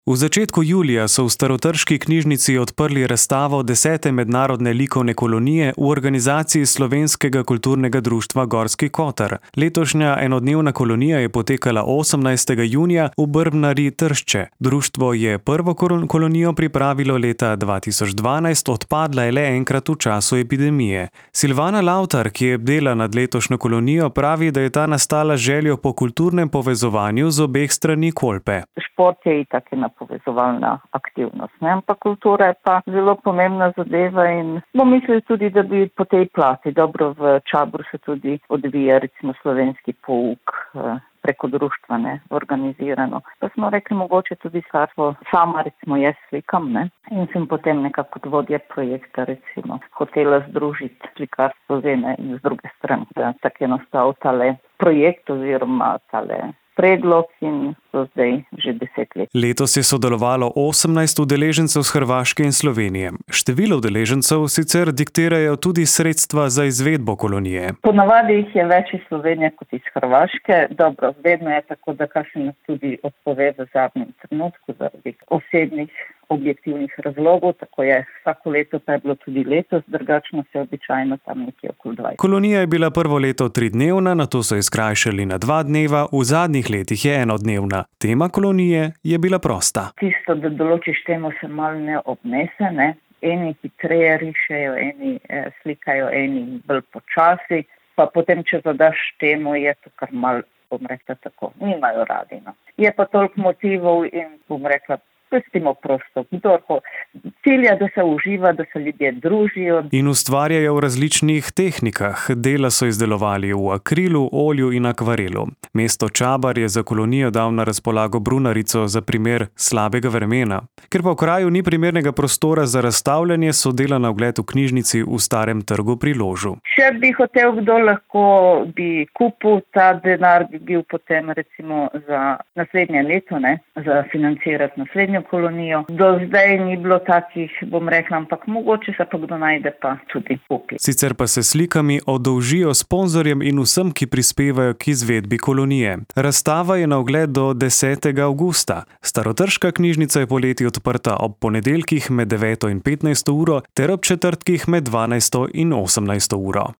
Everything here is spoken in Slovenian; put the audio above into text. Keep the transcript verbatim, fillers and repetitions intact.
V začetku julija so v starotrški knjižnici odprli razstavo desete mednarodne likovne kolonije v organizaciji Slovenskega kulturnega društva Gorski Kotar. Letošnja enodnevna kolonija je potekala osemnajstega junija v Brbnari Tršče. Društvo je prvo kolonijo pripravilo leta dva tisoč dvanajst, odpadla je le enkrat v času epidemije. Silvana Lavtar, ki je bdela nad letošnjo kolonijo, pravi, da je ta nastala z željo po kulturnem povezovanju z obeh strani Kolpe. Šport je itak ena povezovalna aktivnost, ne? Ampak kultura je pa zelo pomembna zadeva in smo mislili tudi, da bi po tej plati, dobro v Čabru se tudi odvija recimo slovenski pouk preko društva, ne, organizirano. Pa smo rekli, mogoče tudi slikarstvo, sama recimo jaz slikam, ne, in sem potem nekako kot vodja projekta recimo hotela združiti slikarstvo z ene in z druge strani. Da tako je nastal tale projekt oziroma tale predlog in so zdaj že deset let. Letos je sodelovalo osemnajst udeležencev z Hrvaške in Slovenije. Število udeležencev sicer diktirajo tudi sredstva za izvedbo kolonije. Ponavadi jih je več iz Slovenije kot iz Hrvaške. Dobro, vedno je tako, da kar se nas tudi odpove v zadnjem trenutku zaradi osebnih objektivnih razlogov, tako je vsako leto, pa je bilo tudi letos, drugačno se običajno tam nekje okoli dvajset. Kolonija je bila prvo leto tridnevna, nato so jo skrajšali na dva dneva, v zadnjih letih je enodnevna. Tema kolonije je bila prosta. Tisto, da določiš temo, se malo ne obnese, ne. Eni hitreje rišejo, eni eh, slikajo, eni bolj počasi, pa potem, če zadaš temo, je to kar malo, bom rekla tako, nimajo radi, no. Je pa toliko motivov in, bom rekla, pustimo prosto, kdor cilja, da se uživa, da se ljudje družijo. In ustvarjajo v različnih tehnikah. Dela so izdelovali v akrilu, olju in akvarelu. Mesto Čabar je za kolonijo dal na razpolago brunarico za primer slabega vremena. Ker pa v kraju ni primernega prostora za razstavljanje, so dela na ogled v knjižnici v Starem trgu pri Ložu. Če bi hotel kdo, lahko bi kupil, ta denar bi bil potem recimo za naslednje leto, ne, za financirati naslednjo kolonijo. Do zdaj ni bilo takih, bom rekla, ampak mogoče se pa kdo najde, pa tudi kupi. Sicer pa se slikami oddolžijo sponzorjem in vsem, ki prispevajo k izvedbi kolonije. Razstava je na ogled do desetega avgusta. Starotrška knjižnica je poleti odprta ob ponedeljkih med deveto in petnajsto uro ter ob četrtkih med dvanajsto in osemnajsto uro.